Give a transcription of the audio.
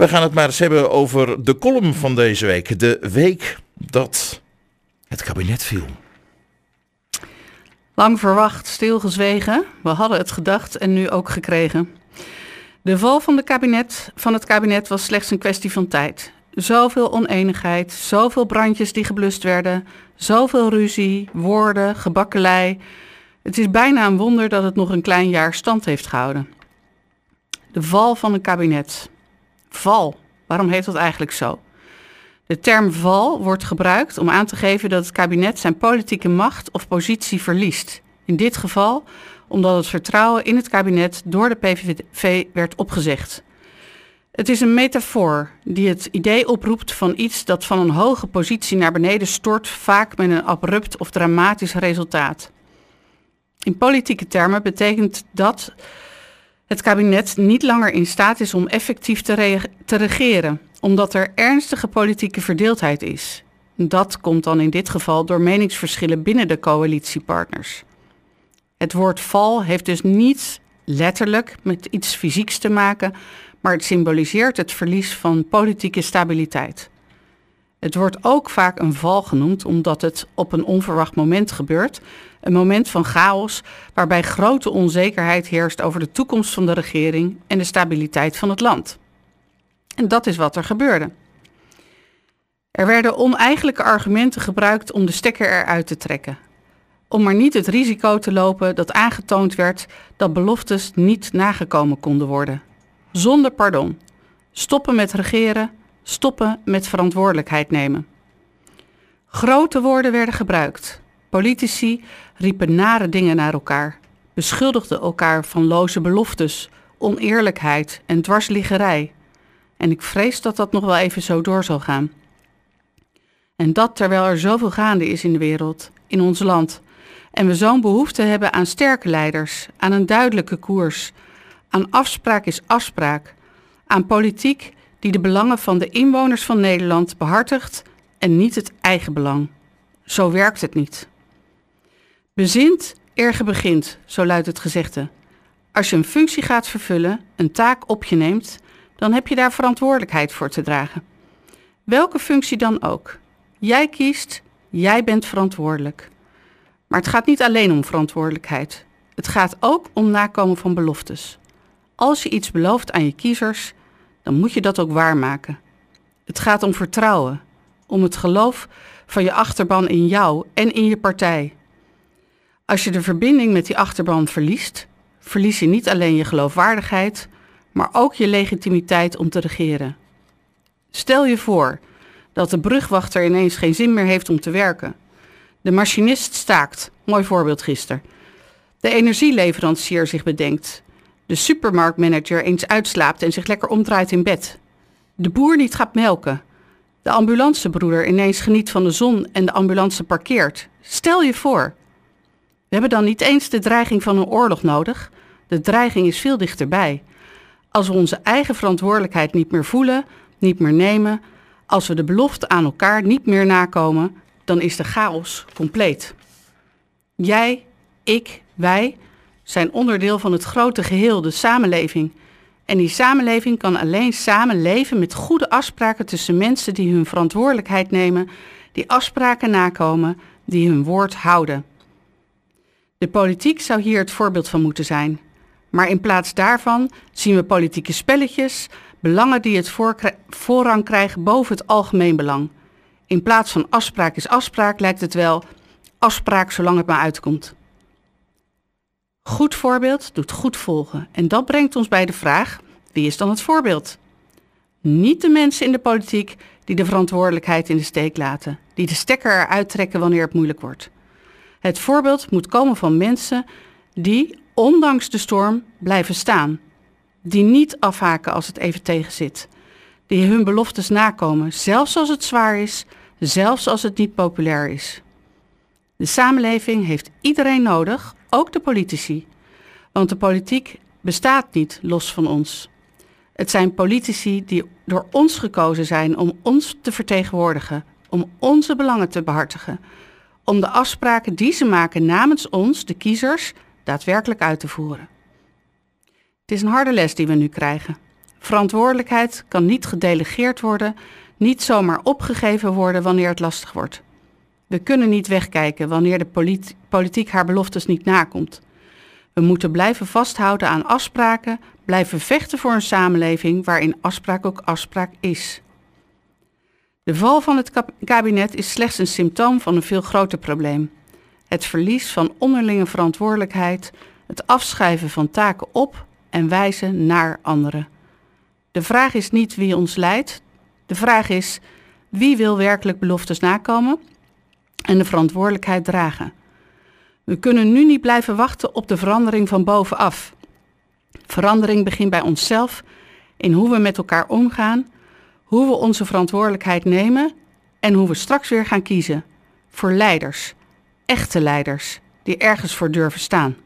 We gaan het maar eens hebben over de column van deze week. De week dat het kabinet viel. Lang verwacht, stilgezwegen. We hadden het gedacht en nu ook gekregen. De val van het kabinet was slechts een kwestie van tijd. Zoveel oneenigheid, zoveel brandjes die geblust werden, zoveel ruzie, woorden, gebakkelei. Het is bijna een wonder dat het nog een klein jaar stand heeft gehouden. De val van een kabinet. Val, waarom heet dat eigenlijk zo? De term val wordt gebruikt om aan te geven dat het kabinet zijn politieke macht of positie verliest. In dit geval omdat het vertrouwen in het kabinet door de PVV werd opgezegd. Het is een metafoor die het idee oproept van iets dat van een hoge positie naar beneden stort, vaak met een abrupt of dramatisch resultaat. In politieke termen betekent dat het kabinet niet langer in staat is om effectief te regeren, omdat er ernstige politieke verdeeldheid is. Dat komt dan in dit geval door meningsverschillen binnen de coalitiepartners. Het woord val heeft dus niet letterlijk met iets fysieks te maken, maar het symboliseert het verlies van politieke stabiliteit. Het wordt ook vaak een val genoemd omdat het op een onverwacht moment gebeurt. Een moment van chaos waarbij grote onzekerheid heerst over de toekomst van de regering en de stabiliteit van het land. En dat is wat er gebeurde. Er werden oneigenlijke argumenten gebruikt om de stekker eruit te trekken. Om maar niet het risico te lopen dat aangetoond werd dat beloftes niet nagekomen konden worden. Zonder pardon. Stoppen met regeren, stoppen met verantwoordelijkheid nemen. Grote woorden werden gebruikt. Politici riepen nare dingen naar elkaar, beschuldigden elkaar van loze beloftes, oneerlijkheid en dwarsliggerij. En ik vrees dat dat nog wel even zo door zal gaan. En dat terwijl er zoveel gaande is in de wereld, in ons land. En we zo'n behoefte hebben aan sterke leiders, aan een duidelijke koers, aan afspraak is afspraak, aan politiek die de belangen van de inwoners van Nederland behartigt en niet het eigen belang. Zo werkt het niet. Bezint, eer ge begint, zo luidt het gezegde. Als je een functie gaat vervullen, een taak op je neemt, dan heb je daar verantwoordelijkheid voor te dragen. Welke functie dan ook. Jij kiest, jij bent verantwoordelijk. Maar het gaat niet alleen om verantwoordelijkheid. Het gaat ook om nakomen van beloftes. Als je iets belooft aan je kiezers, dan moet je dat ook waarmaken. Het gaat om vertrouwen, om het geloof van je achterban in jou en in je partij. Als je de verbinding met die achterban verliest, verlies je niet alleen je geloofwaardigheid, maar ook je legitimiteit om te regeren. Stel je voor dat de brugwachter ineens geen zin meer heeft om te werken. De machinist staakt, mooi voorbeeld gisteren. De energieleverancier zich bedenkt. De supermarktmanager eens uitslaapt en zich lekker omdraait in bed. De boer niet gaat melken. De ambulancebroeder ineens geniet van de zon en de ambulance parkeert. Stel je voor. We hebben dan niet eens de dreiging van een oorlog nodig. De dreiging is veel dichterbij. Als we onze eigen verantwoordelijkheid niet meer voelen, niet meer nemen, als we de belofte aan elkaar niet meer nakomen, dan is de chaos compleet. Jij, ik, wij zijn onderdeel van het grote geheel, de samenleving. En die samenleving kan alleen samen leven met goede afspraken tussen mensen die hun verantwoordelijkheid nemen, die afspraken nakomen, die hun woord houden. De politiek zou hier het voorbeeld van moeten zijn. Maar in plaats daarvan zien we politieke spelletjes, belangen die het voorrang krijgen boven het algemeen belang. In plaats van afspraak is afspraak lijkt het wel afspraak zolang het maar uitkomt. Goed voorbeeld doet goed volgen. En dat brengt ons bij de vraag, wie is dan het voorbeeld? Niet de mensen in de politiek die de verantwoordelijkheid in de steek laten, die de stekker eruit trekken wanneer het moeilijk wordt. Het voorbeeld moet komen van mensen die, ondanks de storm, blijven staan. Die niet afhaken als het even tegenzit. Die hun beloftes nakomen, zelfs als het zwaar is, zelfs als het niet populair is. De samenleving heeft iedereen nodig, ook de politici. Want de politiek bestaat niet los van ons. Het zijn politici die door ons gekozen zijn om ons te vertegenwoordigen, om onze belangen te behartigen, om de afspraken die ze maken namens ons, de kiezers, daadwerkelijk uit te voeren. Het is een harde les die we nu krijgen. Verantwoordelijkheid kan niet gedelegeerd worden, niet zomaar opgegeven worden wanneer het lastig wordt. We kunnen niet wegkijken wanneer de politiek haar beloftes niet nakomt. We moeten blijven vasthouden aan afspraken, blijven vechten voor een samenleving waarin afspraak ook afspraak is. De val van het kabinet is slechts een symptoom van een veel groter probleem. Het verlies van onderlinge verantwoordelijkheid, het afschuiven van taken op en wijzen naar anderen. De vraag is niet wie ons leidt. De vraag is wie wil werkelijk beloftes nakomen en de verantwoordelijkheid dragen. We kunnen nu niet blijven wachten op de verandering van bovenaf. Verandering begint bij onszelf in hoe we met elkaar omgaan, hoe we onze verantwoordelijkheid nemen en hoe we straks weer gaan kiezen. Voor leiders, echte leiders, die ergens voor durven staan.